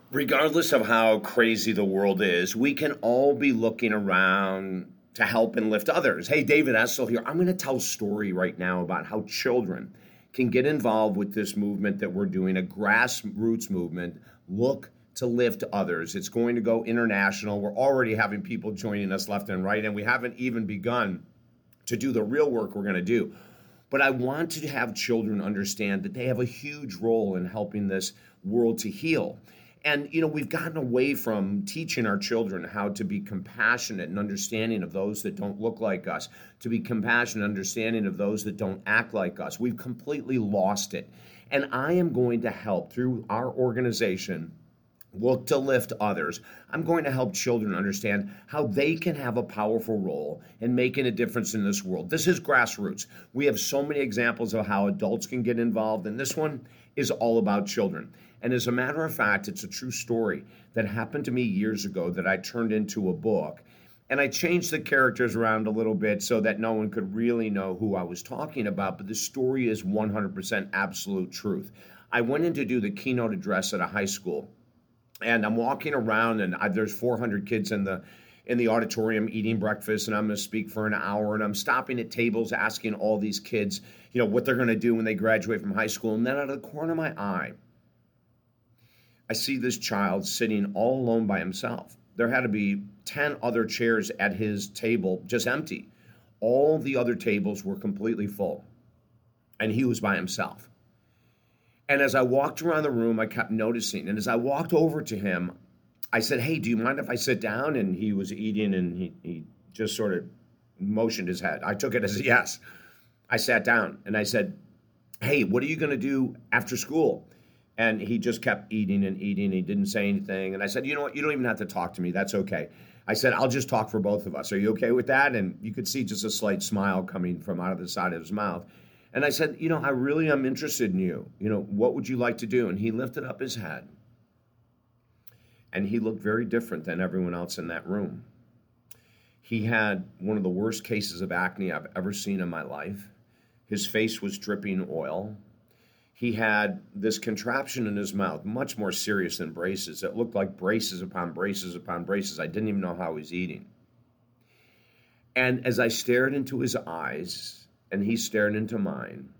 Regardless of how crazy the world is, we can all be looking around to help and lift others. Hey, David Essel here. I'm going to tell a story right now about how children can get involved with this movement that we're doing, a grassroots movement. Look to lift others. It's going to go international. We're already having people joining us left and right, and we haven't even begun to do the real work we're going to do. But I want to have children understand that they have a huge role in helping this world to heal. And, we've gotten away from teaching our children how to be compassionate and understanding of those that don't look like us, to be compassionate and understanding of those that don't act like us. We've completely lost it. And I am going to help through our organization, Look to Lift Others. I'm going to help children understand how they can have a powerful role in making a difference in this world. This is grassroots. We have so many examples of how adults can get involved, and this one is all about children. And as a matter of fact, it's a true story that happened to me years ago that I turned into a book. And I changed the characters around a little bit so that no one could really know who I was talking about. But the story is 100% absolute truth. I went in to do the keynote address at a high school. And I'm walking around, and there's 400 kids in the auditorium eating breakfast, and I'm going to speak for an hour. And I'm stopping at tables asking all these kids, what they're going to do when they graduate from high school. And then out of the corner of my eye, I see this child sitting all alone by himself. There had to be 10 other chairs at his table just empty. All the other tables were completely full, and he was by himself. And as I walked around the room, I kept noticing. And as I walked over to him, I said, "Hey, do you mind if I sit down?" And he was eating, and he just sort of motioned his head. I took it as a yes. I sat down, and I said, "Hey, what are you going to do after school?" And he just kept eating and eating. He didn't say anything. And I said, "You know what? You don't even have to talk to me. That's okay." I said, "I'll just talk for both of us. Are you okay with that?" And you could see just a slight smile coming from out of the side of his mouth. And I said, "I really am interested in you. What would you like to do?" And he lifted up his head. And he looked very different than everyone else in that room. He had one of the worst cases of acne I've ever seen in my life. His face was dripping oil. He had this contraption in his mouth, much more serious than braces. It looked like braces upon braces upon braces. I didn't even know how he was eating. And as I stared into his eyes, and he stared into mine,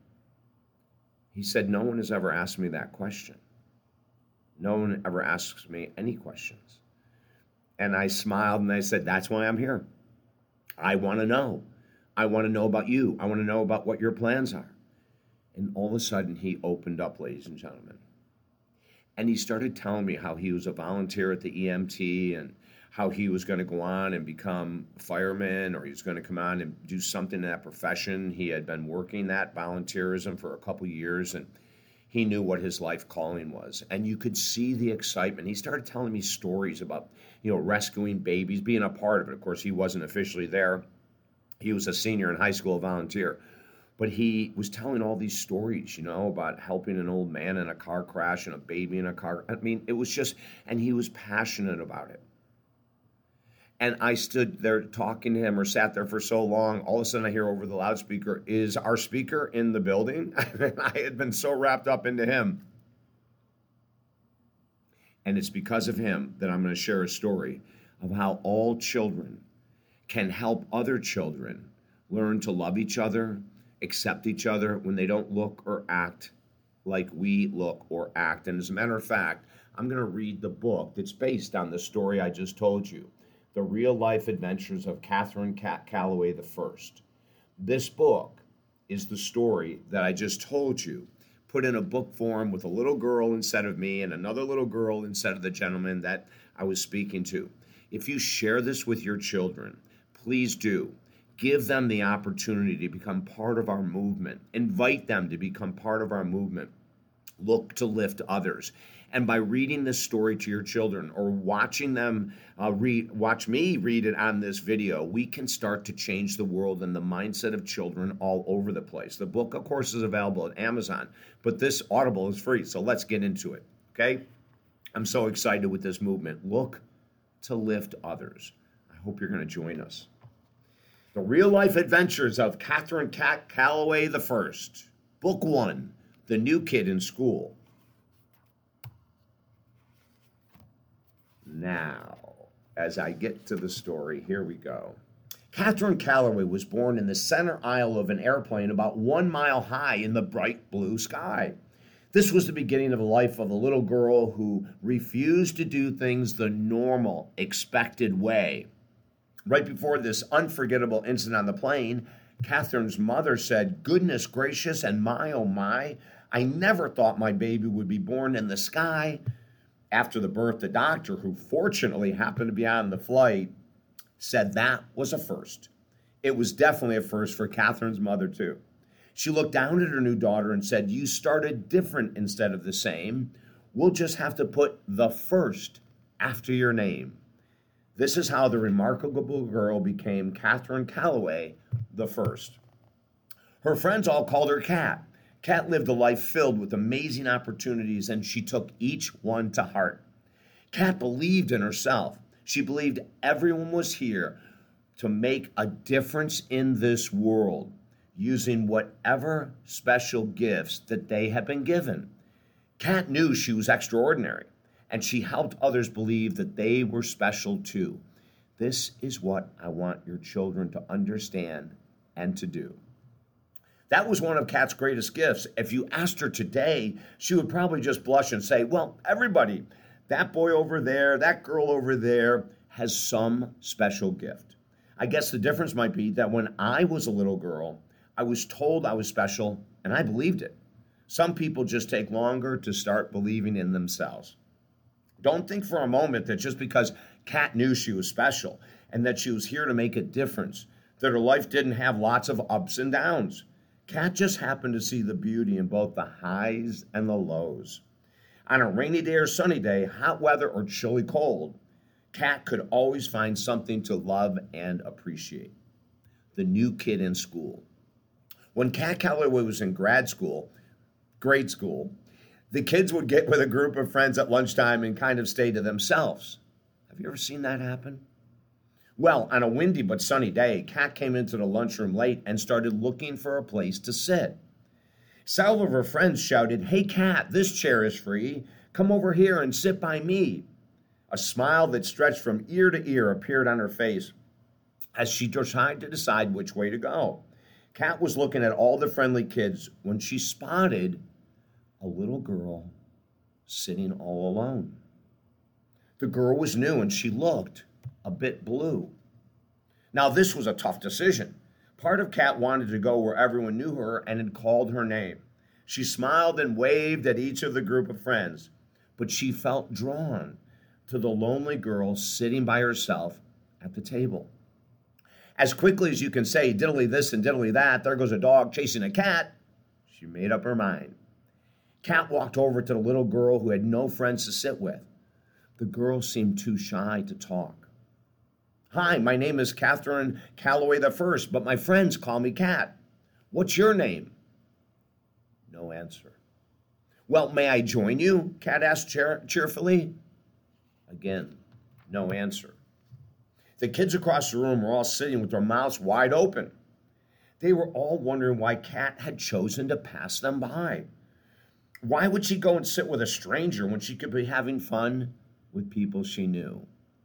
he said, "No one has ever asked me that question. No one ever asks me any questions." And I smiled and I said, "That's why I'm here. I want to know. I want to know about you. I want to know about what your plans are." And all of a sudden, he opened up, ladies and gentlemen. And he started telling me how he was a volunteer at the EMT and how he was going to go on and become a fireman, or he was going to come on and do something in that profession. He had been working that volunteerism for a couple years, and he knew what his life calling was. And you could see the excitement. He started telling me stories about, rescuing babies, being a part of it. Of course, he wasn't officially there. He was a senior in high school, a volunteer. But he was telling all these stories, about helping an old man in a car crash and a baby in a car. I mean, it was just, and he was passionate about it. And I stood there talking to him, or sat there for so long. All of a sudden I hear over the loudspeaker, "Is our speaker in the building?" I had been so wrapped up into him. And it's because of him that I'm going to share a story of how all children can help other children learn to love each other, accept each other when they don't look or act like we look or act. And as a matter of fact, I'm going to read the book that's based on the story I just told you, The Real Life Adventures of Catherine Calloway I. This book is the story that I just told you, put in a book form with a little girl instead of me and another little girl instead of the gentleman that I was speaking to. If you share this with your children, please do. Give them the opportunity to become part of our movement. Invite them to become part of our movement. Look to Lift Others. And by reading this story to your children, or watching them watch me read it on this video, we can start to change the world and the mindset of children all over the place. The book, of course, is available at Amazon, but this Audible is free. So let's get into it, okay? I'm so excited with this movement. Look to Lift Others. I hope you're going to join us. The Real Life Adventures of Catherine Calloway I. Book 1, The New Kid in School. Now, as I get to the story, here we go. Catherine Calloway was born in the center aisle of an airplane about 1 mile high in the bright blue sky. This was the beginning of the life of a little girl who refused to do things the normal, expected way. Right before this unforgettable incident on the plane, Catherine's mother said, "Goodness gracious and my oh my, I never thought my baby would be born in the sky." After the birth, the doctor, who fortunately happened to be on the flight, said that was a first. It was definitely a first for Catherine's mother, too. She looked down at her new daughter and said, "You started different instead of the same. We'll just have to put the first after your name." This is how the remarkable girl became Catherine Calloway the first. Her friends all called her Cat. Cat lived a life filled with amazing opportunities, and she took each one to heart. Cat believed in herself. She believed everyone was here to make a difference in this world, using whatever special gifts that they had been given. Cat knew she was extraordinary, and she helped others believe that they were special too. This is what I want your children to understand and to do. That was one of Kat's greatest gifts. If you asked her today, she would probably just blush and say, "Well, everybody, that boy over there, that girl over there has some special gift." I guess the difference might be that when I was a little girl, I was told I was special and I believed it. Some people just take longer to start believing in themselves. Don't think for a moment that just because Kat knew she was special and that she was here to make a difference, that her life didn't have lots of ups and downs. Kat just happened to see the beauty in both the highs and the lows. On a rainy day or sunny day, hot weather or chilly cold, Kat could always find something to love and appreciate. The new kid in school. When Kat Calloway was in grade school, the kids would get with a group of friends at lunchtime and kind of stay to themselves. Have you ever seen that happen? Well, on a windy but sunny day, Kat came into the lunchroom late and started looking for a place to sit. Several of her friends shouted, "Hey, Kat, this chair is free. Come over here and sit by me." A smile that stretched from ear to ear appeared on her face as she tried to decide which way to go. Kat was looking at all the friendly kids when she spotted a little girl sitting all alone. The girl was new and she looked a bit blue. Now, this was a tough decision. Part of Kat wanted to go where everyone knew her and had called her name. She smiled and waved at each of the group of friends, but she felt drawn to the lonely girl sitting by herself at the table. As quickly as you can say, diddly this and diddly that, there goes a dog chasing a cat, she made up her mind. Kat walked over to the little girl who had no friends to sit with. The girl seemed too shy to talk. "Hi, my name is Catherine Calloway the First, but my friends call me Kat. What's your name?" No answer. "Well, may I join you?" Kat asked cheerfully. Again, no answer. The kids across the room were all sitting with their mouths wide open. They were all wondering why Kat had chosen to pass them by. Why would she go and sit with a stranger when she could be having fun with people she knew?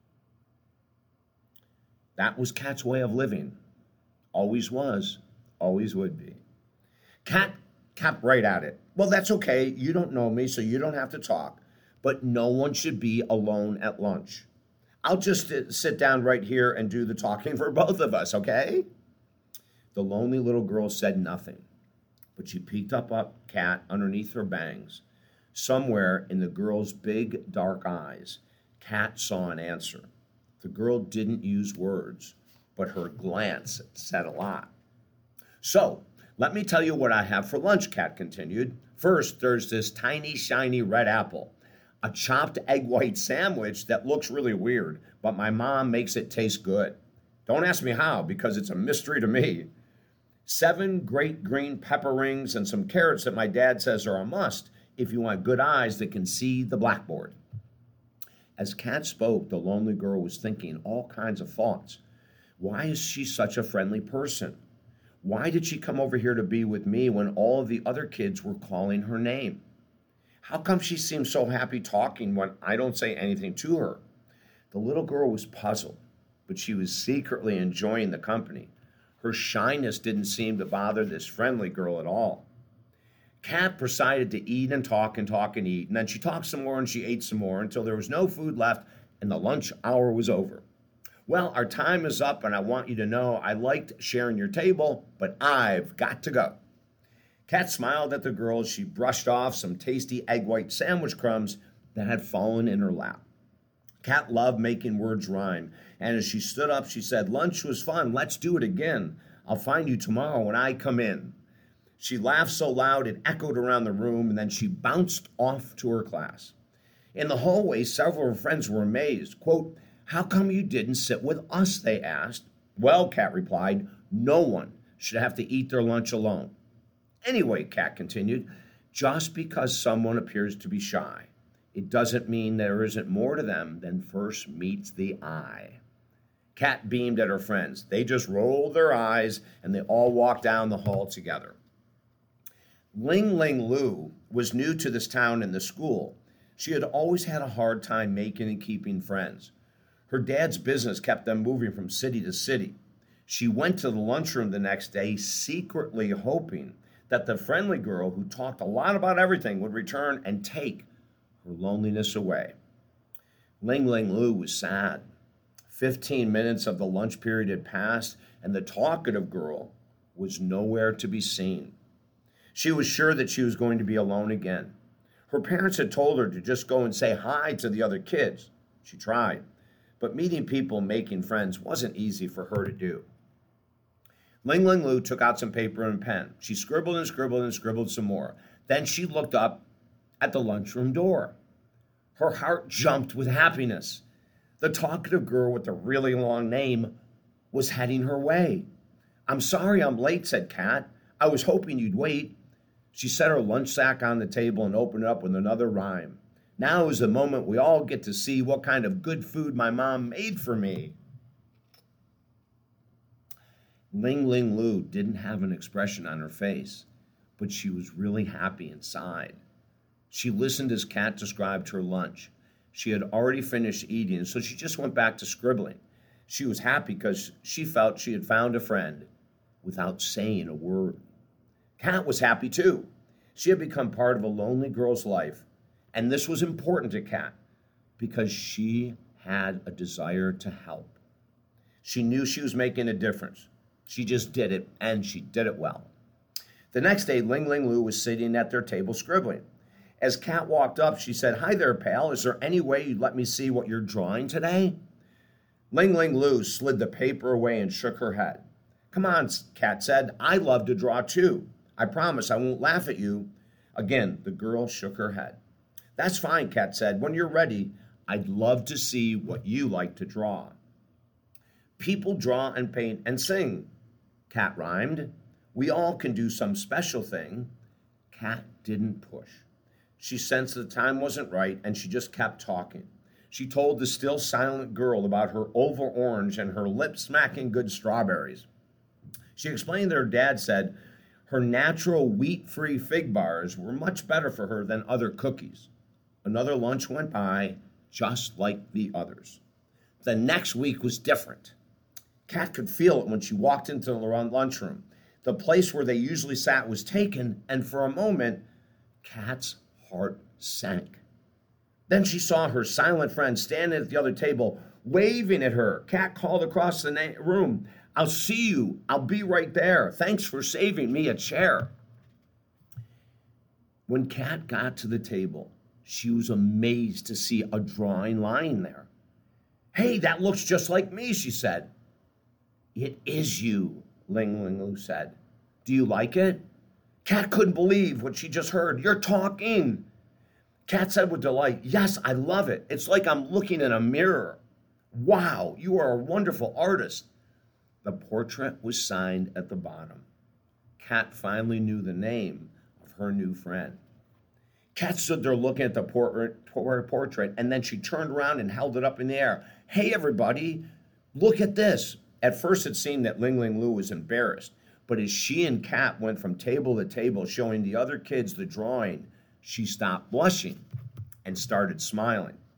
That was Kat's way of living. Always was, always would be. Kat kept right at it. "Well, that's okay. You don't know me, so you don't have to talk. But no one should be alone at lunch. I'll just sit down right here and do the talking for both of us, okay?" The lonely little girl said nothing, but she peeked up Kat underneath her bangs. Somewhere in the girl's big, dark eyes, Kat saw an answer. The girl didn't use words, but her glance said a lot. "So, let me tell you what I have for lunch," Kat continued. "First, there's this tiny, shiny red apple. A chopped egg white sandwich that looks really weird, but my mom makes it taste good. Don't ask me how, because it's a mystery to me. 7 great green pepper rings and some carrots that my dad says are a must if you want good eyes that can see the blackboard." As Kat spoke, the lonely girl was thinking all kinds of thoughts. Why is she such a friendly person? Why did she come over here to be with me when all of the other kids were calling her name? How come she seems so happy talking when I don't say anything to her? The little girl was puzzled, but she was secretly enjoying the company. Her shyness didn't seem to bother this friendly girl at all. Kat proceeded to eat and talk and talk and eat, and then she talked some more and she ate some more until there was no food left and the lunch hour was over. Well, our time is up, and I want you to know I liked sharing your table, but I've got to go. Kat smiled at the girl as she brushed off some tasty egg white sandwich crumbs that had fallen in her lap. Kat loved making words rhyme, and as she stood up, she said, "Lunch was fun. Let's do it again. I'll find you tomorrow when I come in." She laughed so loud it echoed around the room, and then she bounced off to her class. In the hallway, several of her friends were amazed. Quote, "How come you didn't sit with us?" they asked. "Well," Kat replied, "no one should have to eat their lunch alone." "Anyway," Kat continued, "just because someone appears to be shy, it doesn't mean there isn't more to them than first meets the eye." Kat beamed at her friends. They just rolled their eyes, and they all walked down the hall together. Ling Ling Lu was new to this town and the school. She had always had a hard time making and keeping friends. Her dad's business kept them moving from city to city. She went to the lunchroom the next day secretly hoping that the friendly girl who talked a lot about everything would return and take her loneliness away. Ling Ling Lu was sad. 15 minutes of the lunch period had passed, and the talkative girl was nowhere to be seen. She was sure that she was going to be alone again. Her parents had told her to just go and say hi to the other kids. She tried, but meeting people and making friends wasn't easy for her to do. Ling Ling Lu took out some paper and pen. She scribbled and scribbled and scribbled some more. Then she looked up at the lunchroom door. Her heart jumped with happiness. The talkative girl with the really long name was heading her way. "I'm sorry I'm late," said Kat. "I was hoping you'd wait." She set her lunch sack on the table and opened it up with another rhyme. "Now is the moment we all get to see what kind of good food my mom made for me." Ling Ling Lu didn't have an expression on her face, but she was really happy inside. She listened as Kat described her lunch. She had already finished eating, so she just went back to scribbling. She was happy because she felt she had found a friend without saying a word. Kat was happy too. She had become part of a lonely girl's life, and this was important to Kat because she had a desire to help. She knew she was making a difference. She just did it, and she did it well. The next day, Ling Ling Lu was sitting at their table scribbling. As Kat walked up, she said, "Hi there, pal. Is there any way you'd let me see what you're drawing today?" Ling Ling Lu slid the paper away and shook her head. "Come on," Kat said. "I love to draw too. I promise I won't laugh at you." Again, the girl shook her head. "That's fine," Kat said. "When you're ready, I'd love to see what you like to draw." "People draw and paint and sing," Kat rhymed. "We all can do some special thing." Kat didn't push. She sensed the time wasn't right, and she just kept talking. She told the still silent girl about her oval orange and her lip-smacking good strawberries. She explained that her dad said her natural wheat-free fig bars were much better for her than other cookies. Another lunch went by, just like the others. The next week was different. Kat could feel it when she walked into the lunchroom. The place where they usually sat was taken, and for a moment, Kat's heart sank. Then she saw her silent friend standing at the other table, waving at her. Kat called across the room, "I'll see you. I'll be right there. Thanks for saving me a chair." When Kat got to the table, she was amazed to see a drawing lying there. "Hey, that looks just like me," she said. "It is you," Ling Ling Lu said. "Do you like it?" Kat couldn't believe what she just heard. "You're talking." Kat said with delight, "Yes, I love it. It's like I'm looking in a mirror." "Wow, you are a wonderful artist." The portrait was signed at the bottom. Kat finally knew the name of her new friend. Kat stood there looking at the portrait, and then she turned around and held it up in the air. "Hey, everybody, look at this." At first, it seemed that Ling Ling Lu was embarrassed, but as she and Kat went from table to table showing the other kids the drawing, she stopped blushing and started smiling.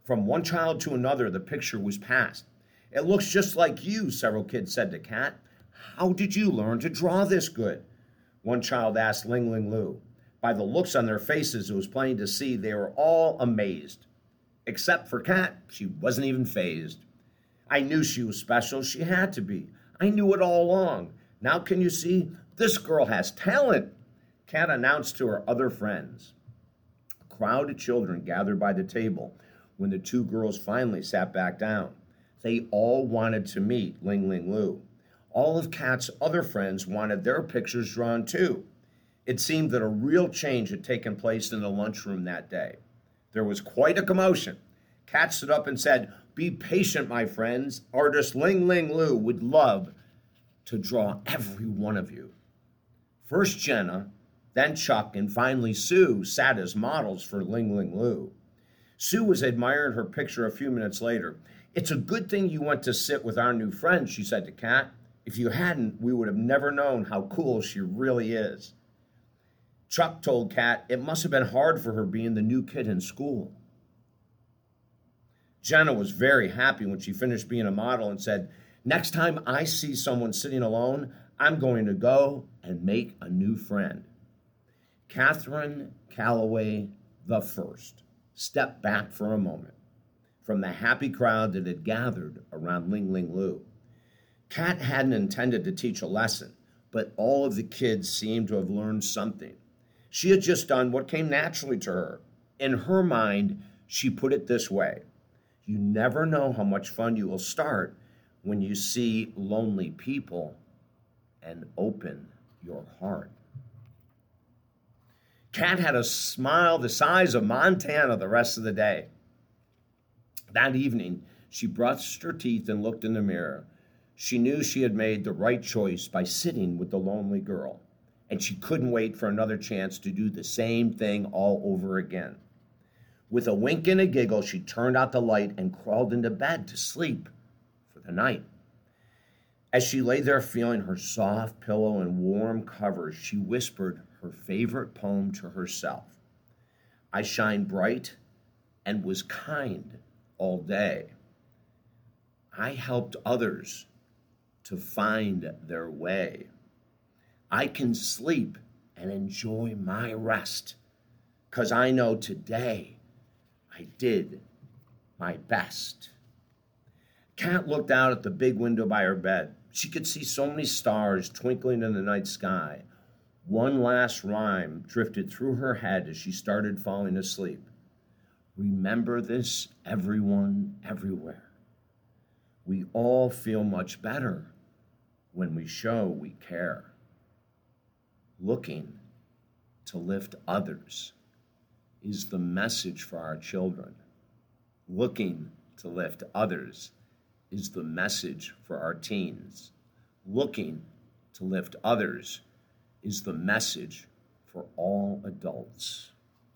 From one child to another, the picture was passed. It looks just like you, several kids said to Kat. How did you learn to draw this good? One child asked Ling Ling Lu. By the looks on their faces, it was plain to see they were all amazed. Except for Kat, she wasn't even fazed. I knew she was special. She had to be. I knew it all along. Now can you see? This girl has talent, Kat announced to her other friends. A crowd of children gathered by the table when the two girls finally sat back down. They all wanted to meet Ling Ling Lu. All of Kat's other friends wanted their pictures drawn too. It seemed that a real change had taken place in the lunchroom that day. There was quite a commotion. Kat stood up and said, "Be patient, my friends. Artist Ling Ling Lu would love to draw every one of you." First Jenna, then Chuck, and finally Sue sat as models for Ling Ling Lu. Sue was admiring her picture a few minutes later. "It's a good thing you went to sit with our new friend," she said to Kat. "If you hadn't, we would have never known how cool she really is." Chuck told Kat it must have been hard for her being the new kid in school. Jenna was very happy when she finished being a model and said, "Next time I see someone sitting alone, I'm going to go and make a new friend." Catherine Calloway the First stepped back for a moment from the happy crowd that had gathered around Ling Ling Lu. Kat hadn't intended to teach a lesson, but all of the kids seemed to have learned something. She had just done what came naturally to her. In her mind, she put it this way: you never know how much fun you will start when you see lonely people and open your heart. Kat had a smile the size of Montana the rest of the day. That evening, she brushed her teeth and looked in the mirror. She knew she had made the right choice by sitting with the lonely girl, and she couldn't wait for another chance to do the same thing all over again. With a wink and a giggle, she turned out the light and crawled into bed to sleep for the night. As she lay there feeling her soft pillow and warm covers, she whispered her favorite poem to herself. "I shined bright and was kind all day. I helped others to find their way. I can sleep and enjoy my rest, 'cause I know today I did my best." Kat looked out at the big window by her bed. She could see so many stars twinkling in the night sky. One last rhyme drifted through her head as she started falling asleep. Remember this, everyone, everywhere. We all feel much better when we show we care. Looking to lift others is the message for our children. Looking to lift others is the message for our teens. Looking to lift others is the message for all adults.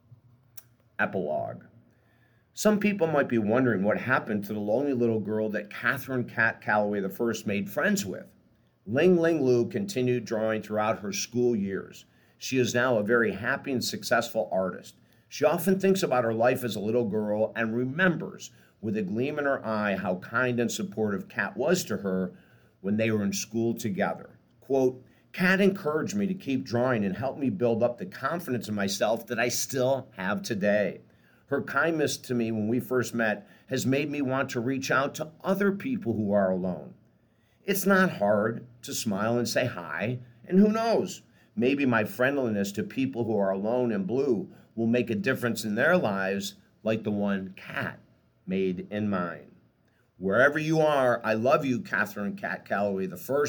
Epilogue. Some people might be wondering what happened to the lonely little girl that Catherine Kat Calloway I made friends with. Ling Ling Lu continued drawing throughout her school years. She is now a very happy and successful artist. She often thinks about her life as a little girl and remembers with a gleam in her eye how kind and supportive Kat was to her when they were in school together. Quote, "Kat encouraged me to keep drawing and helped me build up the confidence in myself that I still have today. Her kindness to me when we first met has made me want to reach out to other people who are alone. It's not hard to smile and say hi, and who knows, maybe my friendliness to people who are alone and blue will make a difference in their lives like the one Kat made in mine. Wherever you are, I love you, Catherine Kat Calloway I.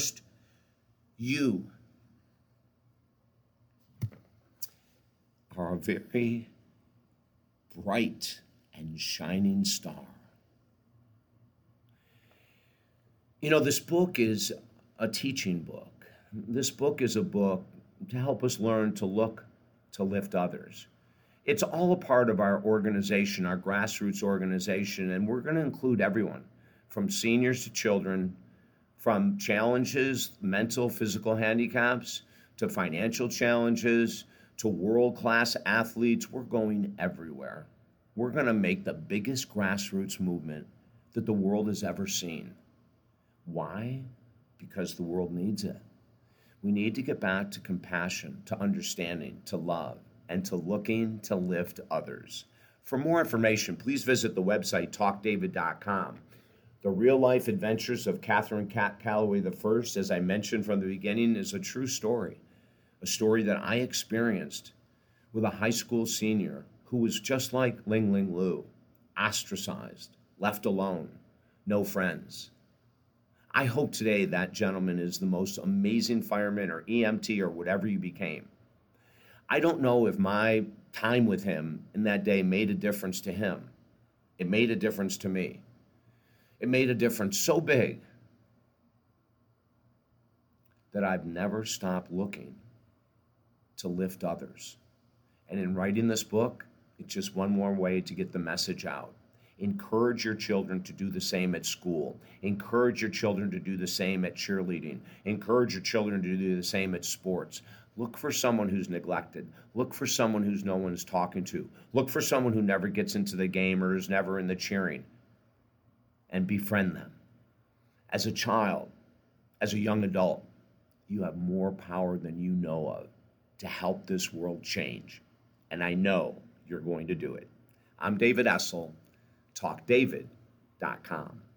You are a very bright and shining star." You know, this book is a teaching book. This book is a book to help us learn to look to lift others. It's all a part of our organization, our grassroots organization, and we're going to include everyone, from seniors to children, from challenges, mental, physical handicaps, to financial challenges, to world-class athletes. We're going everywhere. we're going to make the biggest grassroots movement that the world has ever seen. Why? Because the world needs it. We need to get back to compassion, to understanding, to love, and to looking to lift others. For more information, please visit the website talkdavid.com. The real-life adventures of Catherine Calloway I, as I mentioned from the beginning, is a true story. A story that I experienced with a high school senior who was just like Ling Ling Lu, ostracized, left alone, no friends. I hope today that gentleman is the most amazing fireman or EMT or whatever you became. I don't know if my time with him in that day made a difference to him. It made a difference to me. It made a difference so big that I've never stopped looking to lift others. And in writing this book, it's just one more way to get the message out. Encourage your children to do the same at school. Encourage your children to do the same at cheerleading. Encourage your children to do the same at sports. Look for someone who's neglected. Look for someone who's no one's talking to. Look for someone who never gets into the game or is never in the cheering. And befriend them. As a child, as a young adult, you have more power than you know of to help this world change. And I know you're going to do it. I'm David Essel, talkdavid.com.